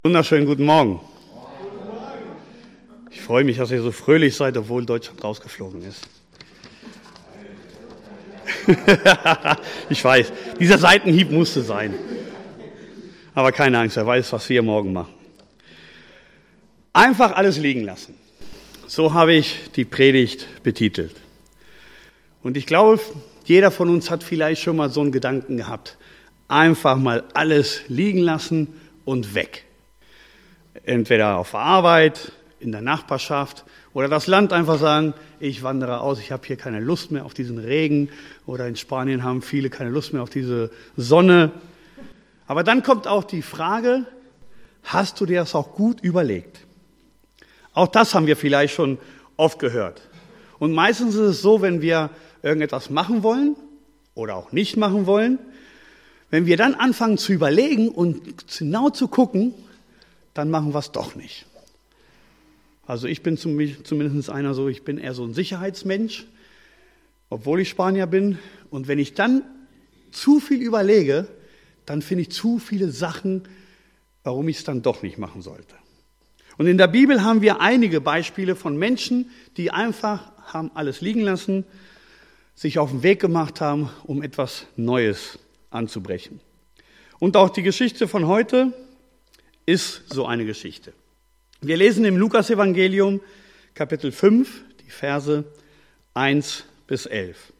Wunderschönen guten Morgen. Ich freue mich, dass ihr so fröhlich seid, obwohl Deutschland rausgeflogen ist. Ich weiß, dieser Seitenhieb musste sein. Aber keine Angst, wer weiß, was wir morgen machen. Einfach alles liegen lassen. So habe ich die Predigt betitelt. Und ich glaube, jeder von uns hat vielleicht schon mal so einen Gedanken gehabt. Einfach mal alles liegen lassen und weg. Entweder auf der Arbeit, in der Nachbarschaft oder das Land einfach sagen, ich wandere aus, ich habe hier keine Lust mehr auf diesen Regen. Oder in Spanien haben viele keine Lust mehr auf diese Sonne. Aber dann kommt auch die Frage, hast du dir das auch gut überlegt? Auch das haben wir vielleicht schon oft gehört. Und meistens ist es so, wenn wir irgendetwas machen wollen oder auch nicht machen wollen, wenn wir dann anfangen zu überlegen und genau zu gucken, dann machen wir es doch nicht. Also ich bin zumindest einer so, ich bin eher so ein Sicherheitsmensch, obwohl ich Spanier bin. Und wenn ich dann zu viel überlege, dann finde ich zu viele Sachen, warum ich es dann doch nicht machen sollte. Und in der Bibel haben wir einige Beispiele von Menschen, die einfach haben alles liegen lassen, sich auf den Weg gemacht haben, um etwas Neues anzubrechen. Und auch die Geschichte von heute ist so eine Geschichte. Wir lesen im Lukas-Evangelium, Kapitel 5, die Verse 1 bis 11.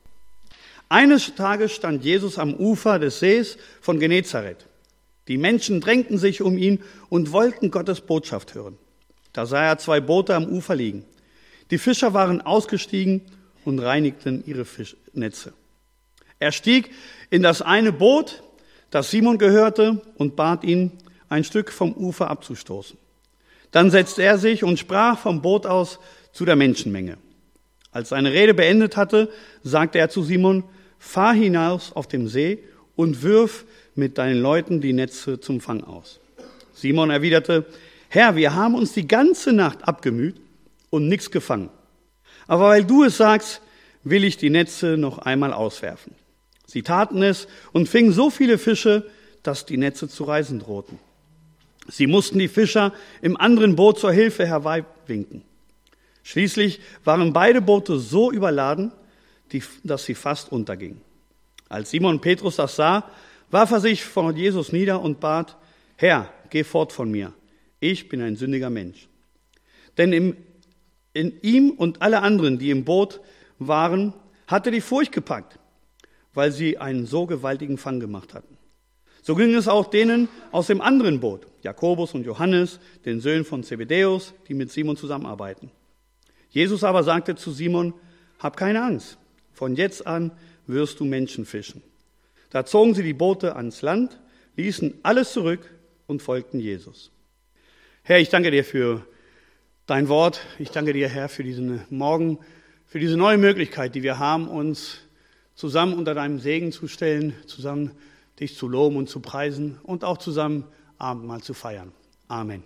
Eines Tages stand Jesus am Ufer des Sees von Genezareth. Die Menschen drängten sich um ihn und wollten Gottes Botschaft hören. Da sah er 2 Boote am Ufer liegen. Die Fischer waren ausgestiegen und reinigten ihre Fischnetze. Er stieg in das eine Boot, das Simon gehörte, und bat ihn, ein Stück vom Ufer abzustoßen. Dann setzte er sich und sprach vom Boot aus zu der Menschenmenge. Als seine Rede beendet hatte, sagte er zu Simon, fahr hinaus auf dem See und wirf mit deinen Leuten die Netze zum Fang aus. Simon erwiderte, Herr, wir haben uns die ganze Nacht abgemüht und nichts gefangen. Aber weil du es sagst, will ich die Netze noch einmal auswerfen. Sie taten es und fingen so viele Fische, dass die Netze zu reißen drohten. Sie mussten die Fischer im anderen Boot zur Hilfe herbeiwinken. Schließlich waren beide Boote so überladen, dass sie fast untergingen. Als Simon Petrus das sah, warf er sich vor Jesus nieder und bat, Herr, geh fort von mir, ich bin ein sündiger Mensch. Denn in ihm und alle anderen, die im Boot waren, hatte die Furcht gepackt, weil sie einen so gewaltigen Fang gemacht hatten. So ging es auch denen aus dem anderen Boot, Jakobus und Johannes, den Söhnen von Zebedäus, die mit Simon zusammenarbeiten. Jesus aber sagte zu Simon, hab keine Angst, von jetzt an wirst du Menschen fischen. Da zogen sie die Boote ans Land, ließen alles zurück und folgten Jesus. Herr, ich danke dir für dein Wort. Ich danke dir, Herr, für diesen Morgen, für diese neue Möglichkeit, die wir haben, uns zusammen unter deinem Segen zu stellen, zusammen dich zu loben und zu preisen und auch zusammen Abendmahl zu feiern. Amen.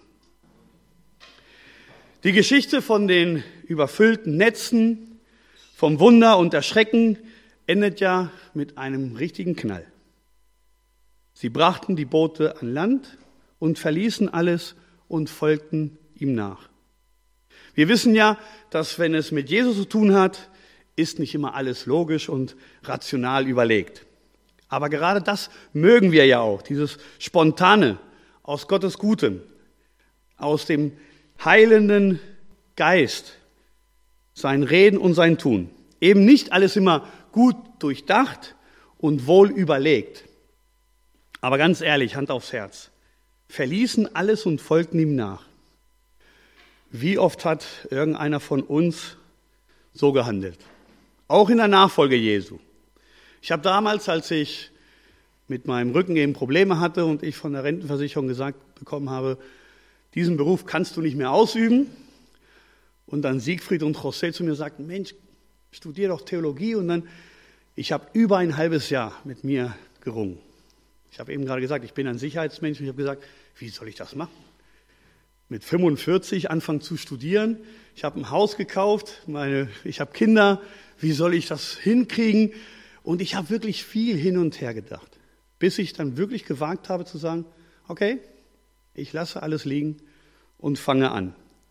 Die Geschichte von den überfüllten Netzen, vom Wunder und Erschrecken endet ja mit einem richtigen Knall. Sie brachten die Boote an Land und verließen alles und folgten ihm nach. Wir wissen ja, dass wenn es mit Jesus zu tun hat, ist nicht immer alles logisch und rational überlegt. Aber gerade das mögen wir ja auch, dieses Spontane aus Gottes Gutem, aus dem heilenden Geist, sein Reden und sein Tun. Eben nicht alles immer gut durchdacht und wohl überlegt. Aber ganz ehrlich, Hand aufs Herz, verließen alles und folgten ihm nach. Wie oft hat irgendeiner von uns so gehandelt? Auch in der Nachfolge Jesu. Ich habe damals, als ich mit meinem Rücken eben Probleme hatte und ich von der Rentenversicherung gesagt bekommen habe, diesen Beruf kannst du nicht mehr ausüben. Und dann Siegfried und José zu mir sagten, Mensch, studier doch Theologie. Und dann, ich habe über ein halbes Jahr mit mir gerungen. Ich habe eben gerade gesagt, ich bin ein Sicherheitsmensch und ich habe gesagt, wie soll ich das machen? Mit 45 anfangen zu studieren. Ich habe ein Haus gekauft, ich habe Kinder. Wie soll ich das hinkriegen? Und ich habe wirklich viel hin und her gedacht, bis ich dann wirklich gewagt habe zu sagen, okay, Ich lasse alles liegen und fange an.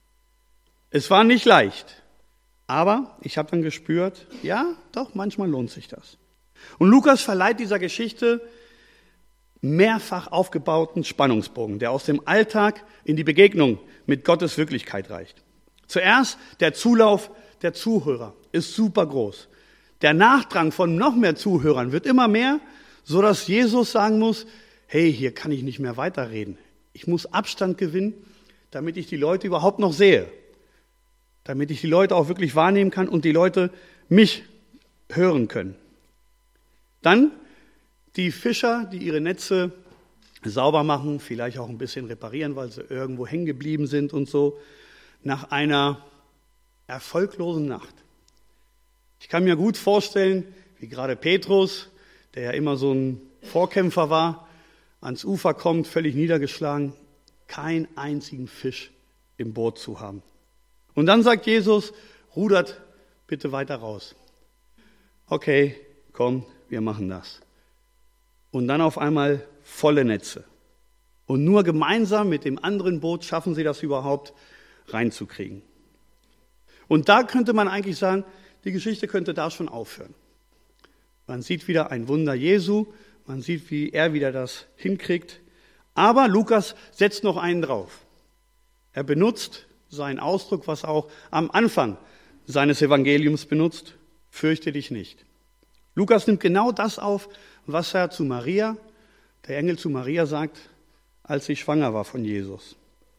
Es war nicht leicht, aber ich habe dann gespürt, ja, doch, manchmal lohnt sich das. Und Lukas verleiht dieser Geschichte mehrfach aufgebauten Spannungsbogen, der aus dem Alltag in die Begegnung mit Gottes Wirklichkeit reicht. Zuerst der Zulauf der Zuhörer ist super groß. Der Nachdrang von noch mehr Zuhörern wird immer mehr, sodass Jesus sagen muss, hey, hier kann ich nicht mehr weiterreden. Ich muss Abstand gewinnen, damit ich die Leute überhaupt noch sehe. Damit ich die Leute auch wirklich wahrnehmen kann und die Leute mich hören können. Dann die Fischer, die ihre Netze sauber machen, vielleicht auch ein bisschen reparieren, weil sie irgendwo hängen geblieben sind und so, nach einer erfolglosen Nacht. Ich kann mir gut vorstellen, wie gerade Petrus, der ja immer so ein Vorkämpfer war, ans Ufer kommt, völlig niedergeschlagen, keinen einzigen Fisch im Boot zu haben. Und dann sagt Jesus, rudert bitte weiter raus. Okay, komm, wir machen das. Und dann auf einmal volle Netze. Und nur gemeinsam mit dem anderen Boot schaffen sie das überhaupt reinzukriegen. Und da könnte man eigentlich sagen, die Geschichte könnte da schon aufhören. Man sieht wieder ein Wunder Jesu, man sieht, wie er wieder das hinkriegt. Aber Lukas setzt noch einen drauf. Er benutzt seinen Ausdruck, was auch am Anfang seines Evangeliums benutzt, fürchte dich nicht. Lukas nimmt genau das auf, was er zu Maria, der Engel zu Maria sagt, als sie schwanger war von Jesus.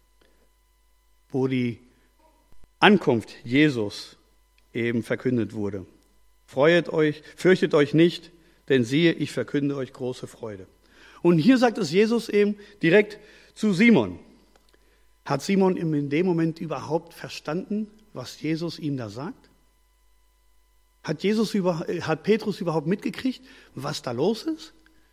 Wo die Ankunft Jesus eben verkündet wurde. Freut euch, fürchtet euch nicht, denn siehe, ich verkünde euch große Freude. Und hier sagt es Jesus eben direkt zu Simon. Hat Simon in dem Moment überhaupt verstanden, was Jesus ihm da sagt? Hat Petrus überhaupt mitgekriegt, was da los ist?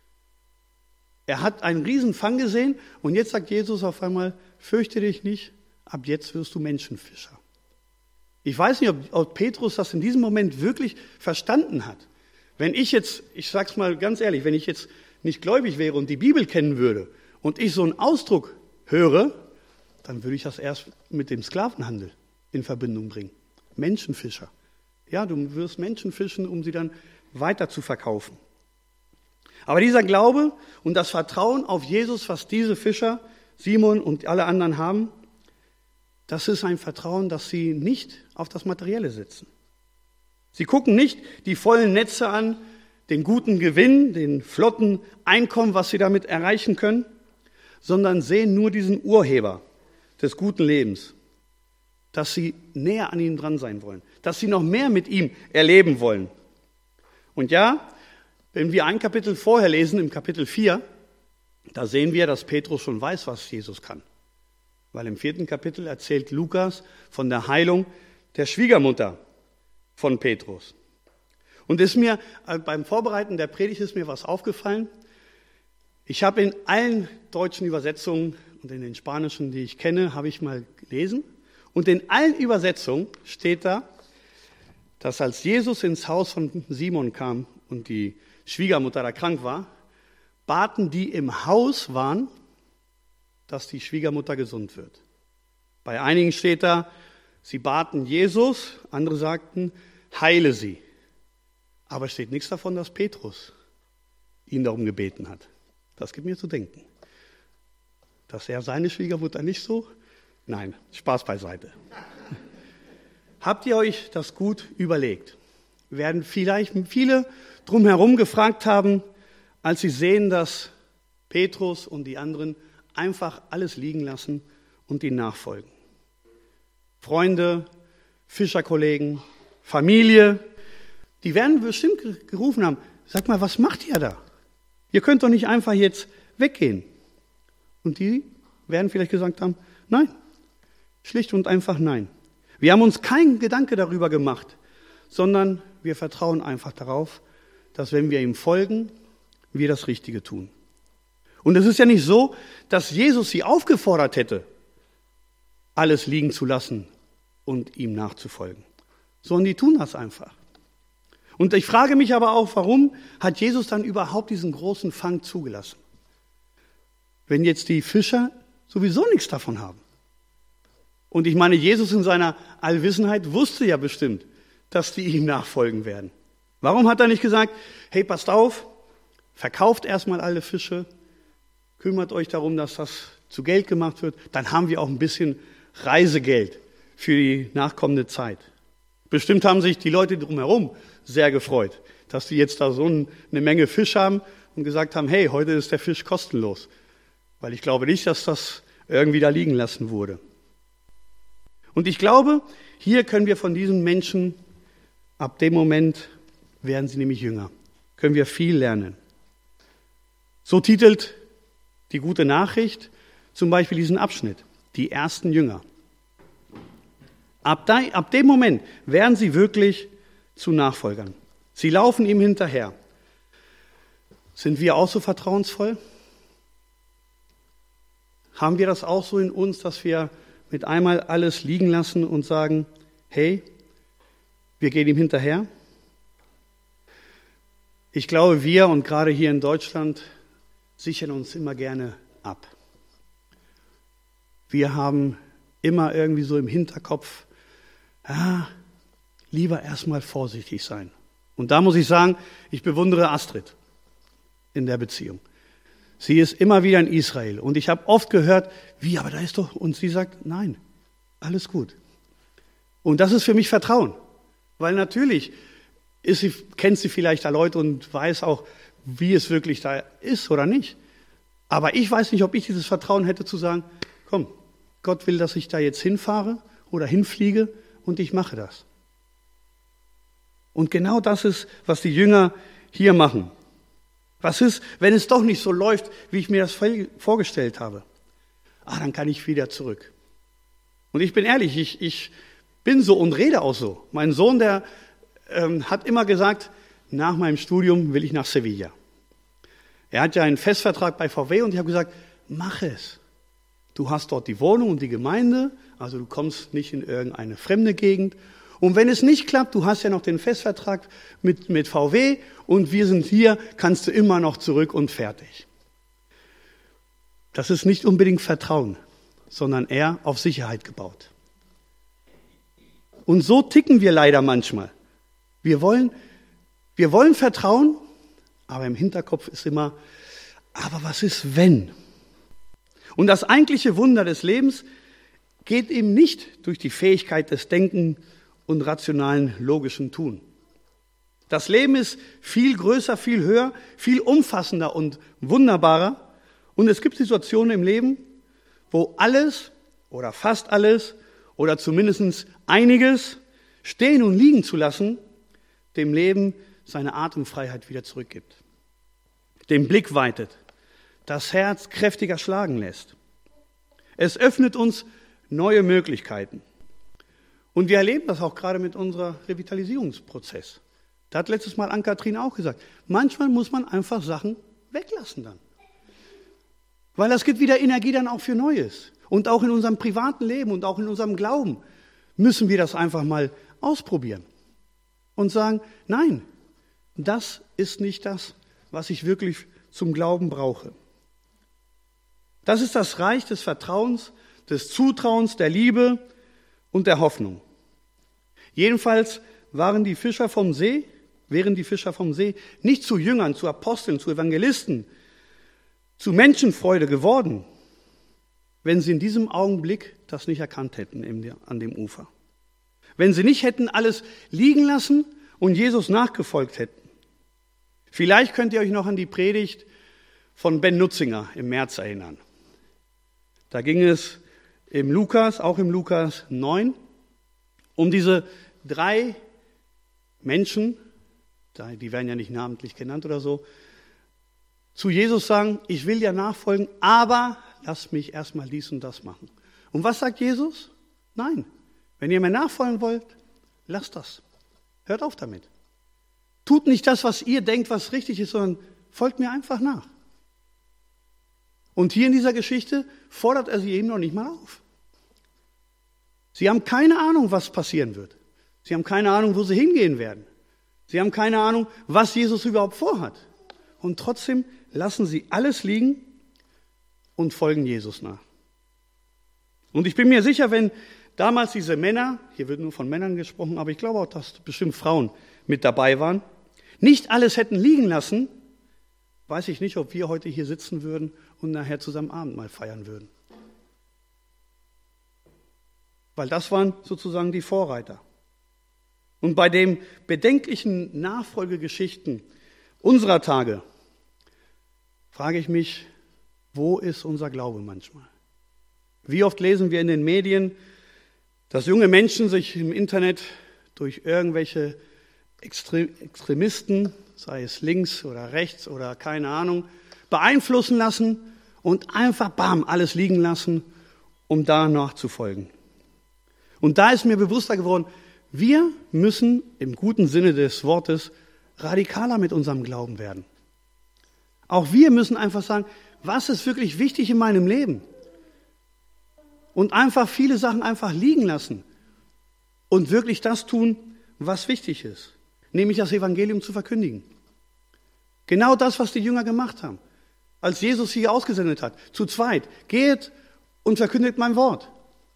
Er hat einen Riesenfang gesehen und jetzt sagt Jesus auf einmal, fürchte dich nicht, ab jetzt wirst du Menschenfischer. Ich weiß nicht, ob Petrus das in diesem Moment wirklich verstanden hat. Wenn ich jetzt, ich sag's mal ganz ehrlich, wenn ich jetzt nicht gläubig wäre und die Bibel kennen würde und ich so einen Ausdruck höre, dann würde ich das erst mit dem Sklavenhandel in Verbindung bringen. Menschenfischer. Ja, du wirst Menschen fischen, um sie dann weiter zu verkaufen. Aber dieser Glaube und das Vertrauen auf Jesus, was diese Fischer, Simon und alle anderen haben, das ist ein Vertrauen, das sie nicht auf das Materielle setzen. Sie gucken nicht die vollen Netze an, den guten Gewinn, den flotten Einkommen, was sie damit erreichen können, sondern sehen nur diesen Urheber des guten Lebens, dass sie näher an ihm dran sein wollen, dass sie noch mehr mit ihm erleben wollen. Und ja, wenn wir ein Kapitel vorher lesen, im Kapitel 4, da sehen wir, dass Petrus schon weiß, was Jesus kann. Weil im 4. Kapitel erzählt Lukas von der Heilung der Schwiegermutter von Petrus. Und beim Vorbereiten der Predigt ist mir was aufgefallen. Ich habe in allen deutschen Übersetzungen und in den spanischen, die ich kenne, habe ich mal gelesen. Und in allen Übersetzungen steht da, dass als Jesus ins Haus von Simon kam und die Schwiegermutter da krank war, baten die im Haus waren, dass die Schwiegermutter gesund wird. Bei einigen steht da, sie baten Jesus, andere sagten, heile sie. Aber es steht nichts davon, dass Petrus ihn darum gebeten hat. Das gibt mir zu denken. Dass er seine Schwiegermutter nicht so? Nein, Spaß beiseite. Habt ihr euch das gut überlegt? Werden vielleicht viele drumherum gefragt haben, als sie sehen, dass Petrus und die anderen einfach alles liegen lassen und ihnen nachfolgen. Freunde, Fischerkollegen, Familie, die werden bestimmt gerufen haben, sag mal, was macht ihr da? Ihr könnt doch nicht einfach jetzt weggehen. Und die werden vielleicht gesagt haben, nein, schlicht und einfach nein. Wir haben uns keinen Gedanke darüber gemacht, sondern wir vertrauen einfach darauf, dass wenn wir ihm folgen, wir das Richtige tun. Und es ist ja nicht so, dass Jesus sie aufgefordert hätte, alles liegen zu lassen und ihm nachzufolgen, sondern die tun das einfach. Und ich frage mich aber auch, warum hat Jesus dann überhaupt diesen großen Fang zugelassen? Wenn jetzt die Fischer sowieso nichts davon haben. Und ich meine, Jesus in seiner Allwissenheit wusste ja bestimmt, dass die ihm nachfolgen werden. Warum hat er nicht gesagt, hey, passt auf, verkauft erstmal alle Fische, kümmert euch darum, dass das zu Geld gemacht wird, dann haben wir auch ein bisschen Reisegeld für die nachkommende Zeit. Bestimmt haben sich die Leute drumherum sehr gefreut, dass die jetzt da so eine Menge Fisch haben und gesagt haben, hey, heute ist der Fisch kostenlos. Weil ich glaube nicht, dass das irgendwie da liegen lassen wurde. Und ich glaube, hier können wir von diesen Menschen, ab dem Moment werden sie nämlich Jünger, können wir viel lernen. So titelt die gute Nachricht zum Beispiel diesen Abschnitt, die ersten Jünger. Ab dem Moment werden sie wirklich zu Nachfolgern. Sie laufen ihm hinterher. Sind wir auch so vertrauensvoll? Haben wir das auch so in uns, dass wir mit einmal alles liegen lassen und sagen, hey, wir gehen ihm hinterher? Ich glaube, wir und gerade hier in Deutschland sichern uns immer gerne ab. Wir haben immer irgendwie so im Hinterkopf, lieber erstmal vorsichtig sein. Und da muss ich sagen, ich bewundere Astrid in der Beziehung. Sie ist immer wieder in Israel und ich habe oft gehört, wie, aber da ist doch, und sie sagt, nein, alles gut. Und das ist für mich Vertrauen, weil natürlich kennt sie vielleicht da Leute und weiß auch, wie es wirklich da ist oder nicht. Aber ich weiß nicht, ob ich dieses Vertrauen hätte zu sagen, komm, Gott will, dass ich da jetzt hinfahre oder hinfliege und ich mache das. Und genau das ist, was die Jünger hier machen. Was ist, wenn es doch nicht so läuft, wie ich mir das vorgestellt habe? Dann kann ich wieder zurück. Und ich bin ehrlich, ich bin so und rede auch so. Mein Sohn, der hat immer gesagt, nach meinem Studium will ich nach Sevilla. Er hat ja einen Festvertrag bei VW und ich habe gesagt, mach es. Du hast dort die Wohnung und die Gemeinde, also du kommst nicht in irgendeine fremde Gegend. Und wenn es nicht klappt, du hast ja noch den Festvertrag mit VW und wir sind hier, kannst du immer noch zurück und fertig. Das ist nicht unbedingt Vertrauen, sondern eher auf Sicherheit gebaut. Und so ticken wir leider manchmal. Wir wollen vertrauen, aber im Hinterkopf ist immer, aber was ist wenn? Und das eigentliche Wunder des Lebens geht eben nicht durch die Fähigkeit des Denken und rationalen, logischen Tun. Das Leben ist viel größer, viel höher, viel umfassender und wunderbarer. Und es gibt Situationen im Leben, wo alles oder fast alles oder zumindest einiges stehen und liegen zu lassen, dem Leben seine Atemfreiheit wieder zurückgibt, den Blick weitet, das Herz kräftiger schlagen lässt. Es öffnet uns neue Möglichkeiten. Und wir erleben das auch gerade mit unserem Revitalisierungsprozess. Da hat letztes Mal Ann-Kathrin auch gesagt, manchmal muss man einfach Sachen weglassen dann. Weil das gibt wieder Energie dann auch für Neues. Und auch in unserem privaten Leben und auch in unserem Glauben müssen wir das einfach mal ausprobieren. Und sagen, nein, das ist nicht das, was ich wirklich zum Glauben brauche. Das ist das Reich des Vertrauens, des Zutrauens, der Liebe und der Hoffnung. Jedenfalls wären die Fischer vom See nicht zu Jüngern, zu Aposteln, zu Evangelisten, zu Menschenfreude geworden, wenn sie in diesem Augenblick das nicht erkannt hätten an dem Ufer. Wenn sie nicht hätten alles liegen lassen und Jesus nachgefolgt hätten. Vielleicht könnt ihr euch noch an die Predigt von Ben Nutzinger im März erinnern. Da ging es auch im Lukas 9, um diese 3 Menschen, die werden ja nicht namentlich genannt oder so, zu Jesus sagen, ich will dir nachfolgen, aber lass mich erstmal dies und das machen. Und was sagt Jesus? Nein, wenn ihr mir nachfolgen wollt, lasst das. Hört auf damit. Tut nicht das, was ihr denkt, was richtig ist, sondern folgt mir einfach nach. Und hier in dieser Geschichte fordert er sie eben noch nicht mal auf. Sie haben keine Ahnung, was passieren wird. Sie haben keine Ahnung, wo sie hingehen werden. Sie haben keine Ahnung, was Jesus überhaupt vorhat. Und trotzdem lassen sie alles liegen und folgen Jesus nach. Und ich bin mir sicher, wenn damals diese Männer, hier wird nur von Männern gesprochen, aber ich glaube auch, dass bestimmt Frauen mit dabei waren, nicht alles hätten liegen lassen, weiß ich nicht, ob wir heute hier sitzen würden und nachher zusammen Abendmahl feiern würden. Weil das waren sozusagen die Vorreiter. Und bei den bedenklichen Nachfolgegeschichten unserer Tage frage ich mich, wo ist unser Glaube manchmal? Wie oft lesen wir in den Medien, dass junge Menschen sich im Internet durch irgendwelche Extremisten, sei es links oder rechts oder keine Ahnung, beeinflussen lassen und einfach alles liegen lassen, um da nachzufolgen. Und da ist mir bewusster geworden, wir müssen im guten Sinne des Wortes radikaler mit unserem Glauben werden. Auch wir müssen einfach sagen, was ist wirklich wichtig in meinem Leben? Und einfach viele Sachen einfach liegen lassen und wirklich das tun, was wichtig ist, nämlich das Evangelium zu verkündigen. Genau das, was die Jünger gemacht haben, als Jesus sie ausgesendet hat, zu zweit. Geht und verkündigt mein Wort.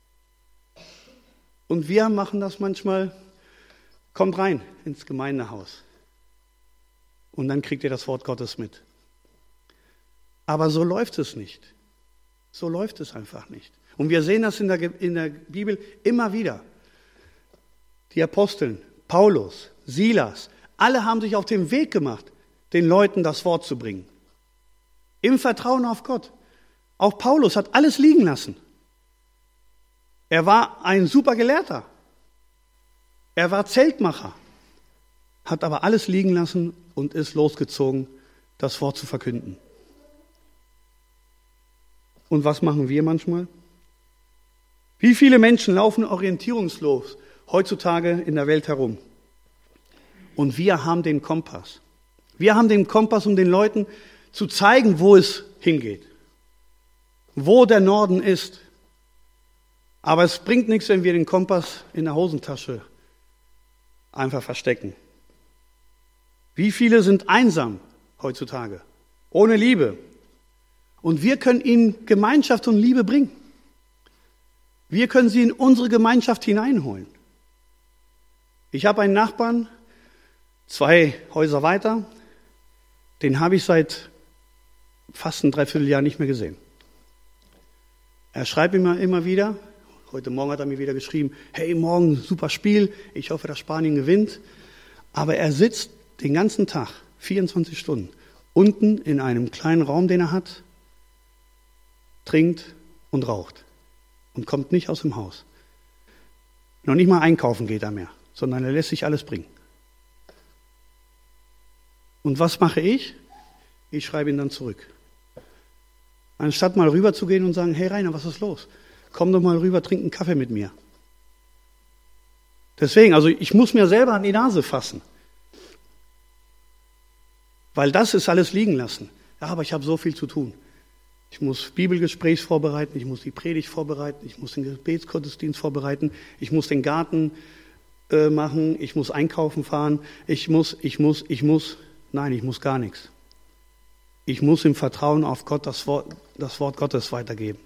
Und wir machen das manchmal, kommt rein ins Gemeindehaus und dann kriegt ihr das Wort Gottes mit. Aber so läuft es nicht. So läuft es einfach nicht. Und wir sehen das in der Bibel immer wieder. Die Aposteln, Paulus, Silas, alle haben sich auf den Weg gemacht, den Leuten das Wort zu bringen. Im Vertrauen auf Gott. Auch Paulus hat alles liegen lassen. Er war ein super Gelehrter. Er war Zeltmacher, hat aber alles liegen lassen und ist losgezogen, das Wort zu verkünden. Und was machen wir manchmal? Wie viele Menschen laufen orientierungslos heutzutage in der Welt herum? Und wir haben den Kompass. Wir haben den Kompass, um den Leuten zu zeigen, wo es hingeht. Wo der Norden ist. Aber es bringt nichts, wenn wir den Kompass in der Hosentasche einfach verstecken. Wie viele sind einsam heutzutage? Ohne Liebe. Und wir können ihnen Gemeinschaft und Liebe bringen. Wir können sie in unsere Gemeinschaft hineinholen. Ich habe einen Nachbarn, 2 Häuser weiter, den habe ich seit fast ein Dreivierteljahr nicht mehr gesehen. Er schreibt immer wieder, heute Morgen hat er mir wieder geschrieben, hey, morgen super Spiel, ich hoffe, dass Spanien gewinnt. Aber er sitzt den ganzen Tag, 24 Stunden, unten in einem kleinen Raum, den er hat, trinkt und raucht. Und kommt nicht aus dem Haus. Noch nicht mal einkaufen geht er mehr, sondern er lässt sich alles bringen. Und was mache ich? Ich schreibe ihn dann zurück. Anstatt mal rüber zu gehen und sagen, hey Rainer, was ist los? Komm doch mal rüber, trink einen Kaffee mit mir. Deswegen, also ich muss mir selber an die Nase fassen. Weil das ist alles liegen lassen. Ja, aber ich habe so viel zu tun. Ich muss Bibelgespräch vorbereiten, ich muss die Predigt vorbereiten, ich muss den Gebetsgottesdienst vorbereiten, ich muss den Garten machen, ich muss einkaufen fahren, ich muss. Nein, ich muss gar nichts. Ich muss im Vertrauen auf Gott das Wort Gottes weitergeben.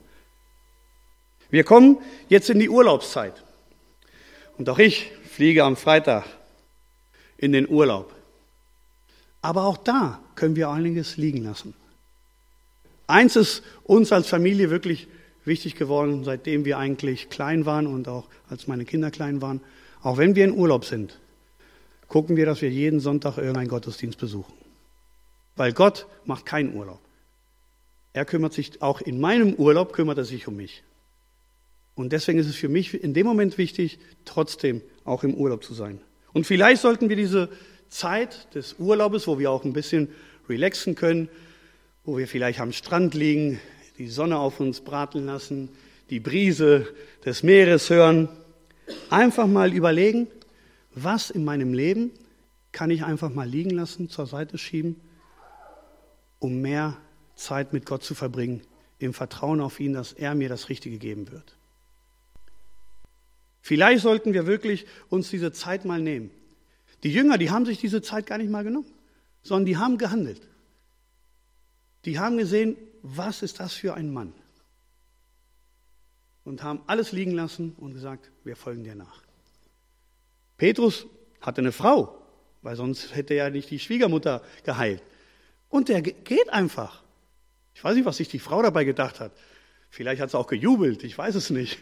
Wir kommen jetzt in die Urlaubszeit. Und auch ich fliege am Freitag in den Urlaub. Aber auch da können wir einiges liegen lassen. Eins ist uns als Familie wirklich wichtig geworden, seitdem wir eigentlich klein waren und auch als meine Kinder klein waren. Auch wenn wir in Urlaub sind, gucken wir, dass wir jeden Sonntag irgendeinen Gottesdienst besuchen. Weil Gott macht keinen Urlaub. Er kümmert sich, auch in meinem Urlaub kümmert er sich um mich. Und deswegen ist es für mich in dem Moment wichtig, trotzdem auch im Urlaub zu sein. Und vielleicht sollten wir diese Zeit des Urlaubes, wo wir auch ein bisschen relaxen können, wo wir vielleicht am Strand liegen, die Sonne auf uns brateln lassen, die Brise des Meeres hören, einfach mal überlegen, was in meinem Leben kann ich einfach mal liegen lassen, zur Seite schieben, um mehr Zeit mit Gott zu verbringen, im Vertrauen auf ihn, dass er mir das Richtige geben wird. Vielleicht sollten wir wirklich uns diese Zeit mal nehmen. Die Jünger, die haben sich diese Zeit gar nicht mal genommen, sondern die haben gehandelt. Die haben gesehen, was ist das für ein Mann? und haben alles liegen lassen und gesagt, wir folgen dir nach. Petrus hatte eine Frau, weil sonst hätte er nicht die Schwiegermutter geheilt. Und der geht einfach. Ich weiß nicht, was sich die Frau dabei gedacht hat. Vielleicht hat sie auch gejubelt, ich weiß es nicht.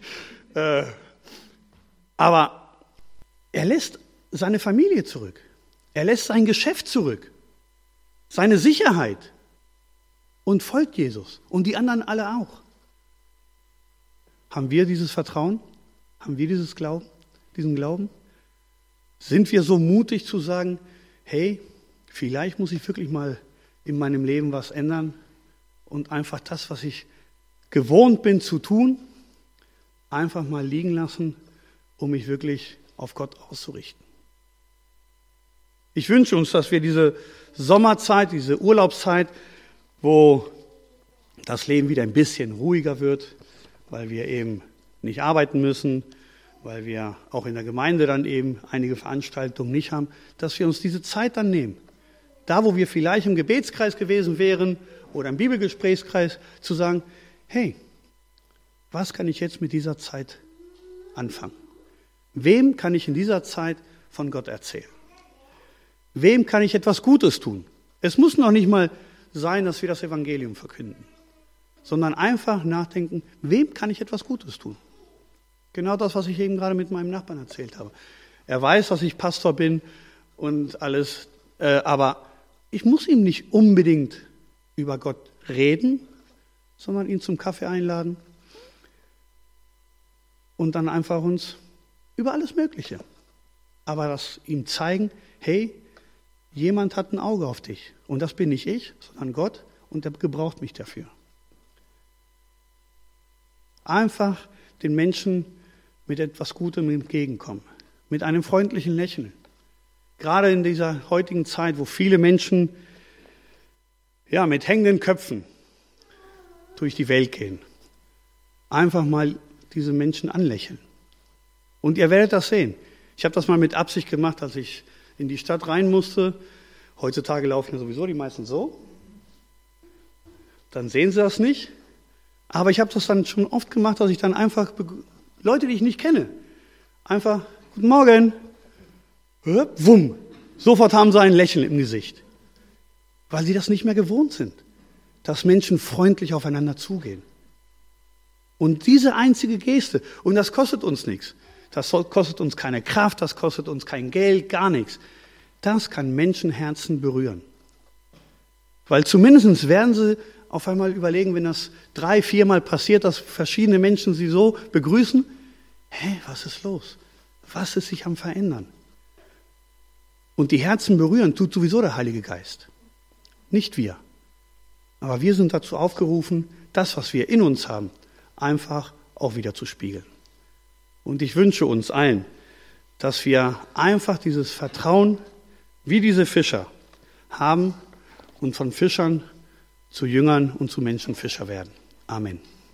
Aber er lässt seine Familie zurück. Er lässt sein Geschäft zurück. Seine Sicherheit. Und folgt Jesus. Und die anderen alle auch. Haben wir dieses Vertrauen? Haben wir diesen Glauben? Sind wir so mutig zu sagen, hey, vielleicht muss ich wirklich mal in meinem Leben was ändern und einfach das, was ich gewohnt bin zu tun, einfach mal liegen lassen, um mich wirklich auf Gott auszurichten. Ich wünsche uns, dass wir diese Sommerzeit, diese Urlaubszeit, wo das Leben wieder ein bisschen ruhiger wird, weil wir eben nicht arbeiten müssen, weil wir auch in der Gemeinde dann eben einige Veranstaltungen nicht haben, dass wir uns diese Zeit dann nehmen. Da, wo wir vielleicht im Gebetskreis gewesen wären oder im Bibelgesprächskreis, zu sagen, hey, was kann ich jetzt mit dieser Zeit anfangen? Wem kann ich in dieser Zeit von Gott erzählen? Wem kann ich etwas Gutes tun? Es muss noch nicht mal sein, dass wir das Evangelium verkünden, sondern einfach nachdenken, wem kann ich etwas Gutes tun? Genau das, was ich eben gerade mit meinem Nachbarn erzählt habe. Er weiß, dass ich Pastor bin und alles, aber ich muss ihm nicht unbedingt über Gott reden, sondern ihn zum Kaffee einladen und dann einfach uns über alles Mögliche. Aber das ihm zeigen, hey, jemand hat ein Auge auf dich. Und das bin nicht ich, sondern Gott, und er gebraucht mich dafür. Einfach den Menschen mit etwas Gutem entgegenkommen, mit einem freundlichen Lächeln. Gerade in dieser heutigen Zeit, wo viele Menschen mit hängenden Köpfen durch die Welt gehen. Einfach mal diese Menschen anlächeln. Und ihr werdet das sehen. Ich habe das mal mit Absicht gemacht, als ich in die Stadt rein musste. Heutzutage laufen ja sowieso die meisten so. Dann sehen sie das nicht. Aber ich habe das dann schon oft gemacht, dass ich dann einfach Leute, die ich nicht kenne, einfach, guten Morgen, wumm, sofort haben sie ein Lächeln im Gesicht. Weil sie das nicht mehr gewohnt sind, dass Menschen freundlich aufeinander zugehen. Und diese einzige Geste, und das kostet uns nichts, das kostet uns keine Kraft, das kostet uns kein Geld, gar nichts. Das kann Menschenherzen berühren. Weil zumindest werden sie auf einmal überlegen, wenn das 3-4 Mal passiert, dass verschiedene Menschen sie so begrüßen, was ist los? Was ist sich am Verändern? Und die Herzen berühren tut sowieso der Heilige Geist. Nicht wir. Aber wir sind dazu aufgerufen, das, was wir in uns haben, einfach auch wieder zu spiegeln. Und ich wünsche uns allen, dass wir einfach dieses Vertrauen, wie diese Fischer, haben und von Fischern zu Jüngern und zu Menschenfischer werden. Amen.